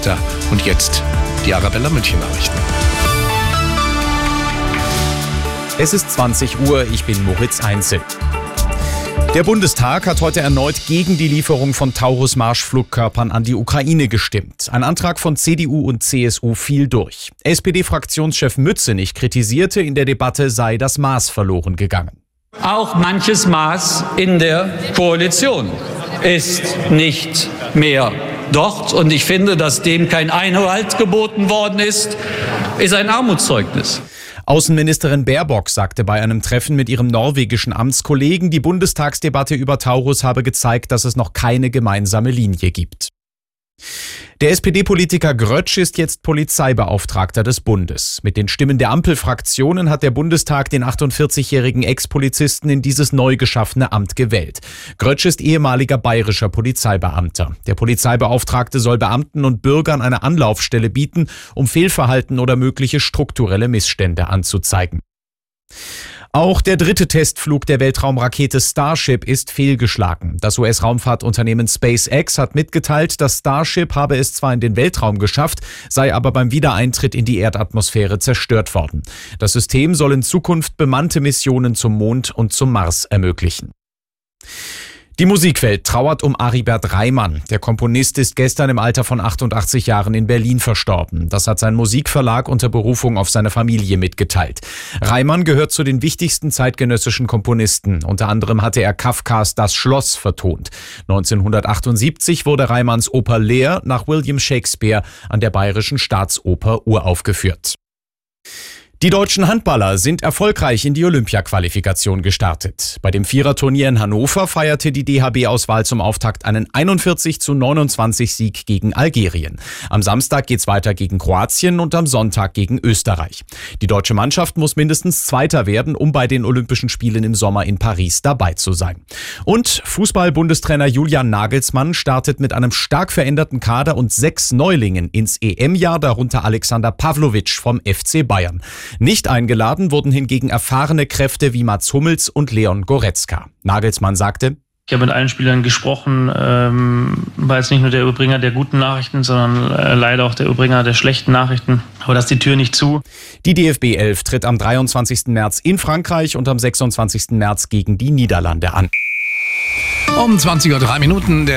Wetter. Und jetzt die Arabella München Nachrichten. Es ist 20 Uhr, ich bin Moritz Einzel. Der Bundestag hat heute erneut gegen die Lieferung von Taurus-Marschflugkörpern an die Ukraine gestimmt. Ein Antrag von CDU und CSU fiel durch. SPD-Fraktionschef Mützenich kritisierte, in der Debatte sei das Maß verloren gegangen. Auch manches Maß in der Koalition ist nicht mehr dort. Und ich finde, dass dem kein Einhalt geboten worden ist ein Armutszeugnis. Außenministerin Baerbock sagte bei einem Treffen mit ihrem norwegischen Amtskollegen, die Bundestagsdebatte über Taurus habe gezeigt, dass es noch keine gemeinsame Linie gibt. Der SPD-Politiker Grötsch ist jetzt Polizeibeauftragter des Bundes. Mit den Stimmen der Ampelfraktionen hat der Bundestag den 48-jährigen Ex-Polizisten in dieses neu geschaffene Amt gewählt. Grötsch ist ehemaliger bayerischer Polizeibeamter. Der Polizeibeauftragte soll Beamten und Bürgern eine Anlaufstelle bieten, um Fehlverhalten oder mögliche strukturelle Missstände anzuzeigen. Auch der dritte Testflug der Weltraumrakete Starship ist fehlgeschlagen. Das US-Raumfahrtunternehmen SpaceX hat mitgeteilt, das Starship habe es zwar in den Weltraum geschafft, sei aber beim Wiedereintritt in die Erdatmosphäre zerstört worden. Das System soll in Zukunft bemannte Missionen zum Mond und zum Mars ermöglichen. Die Musikwelt trauert um Aribert Reimann. Der Komponist ist gestern im Alter von 88 Jahren in Berlin verstorben. Das hat sein Musikverlag unter Berufung auf seine Familie mitgeteilt. Reimann gehört zu den wichtigsten zeitgenössischen Komponisten. Unter anderem hatte er Kafkas Das Schloss vertont. 1978 wurde Reimanns Oper Lear nach William Shakespeare an der Bayerischen Staatsoper uraufgeführt. Die deutschen Handballer sind erfolgreich in die Olympia-Qualifikation gestartet. Bei dem Viererturnier in Hannover feierte die DHB-Auswahl zum Auftakt einen 41:29-Sieg gegen Algerien. Am Samstag geht's weiter gegen Kroatien und am Sonntag gegen Österreich. Die deutsche Mannschaft muss mindestens Zweiter werden, um bei den Olympischen Spielen im Sommer in Paris dabei zu sein. Und Fußball-Bundestrainer Julian Nagelsmann startet mit einem stark veränderten Kader und 6 Neulingen ins EM-Jahr, darunter Alexander Pavlovic vom FC Bayern. Nicht eingeladen wurden hingegen erfahrene Kräfte wie Mats Hummels und Leon Goretzka. Nagelsmann sagte: Ich habe mit allen Spielern gesprochen, war jetzt nicht nur der Überbringer der guten Nachrichten, sondern leider auch der Überbringer der schlechten Nachrichten. Aber das ist die Tür nicht zu. Die DFB 11 tritt am 23. März in Frankreich und am 26. März gegen die Niederlande an. Um 20:03 Uhr.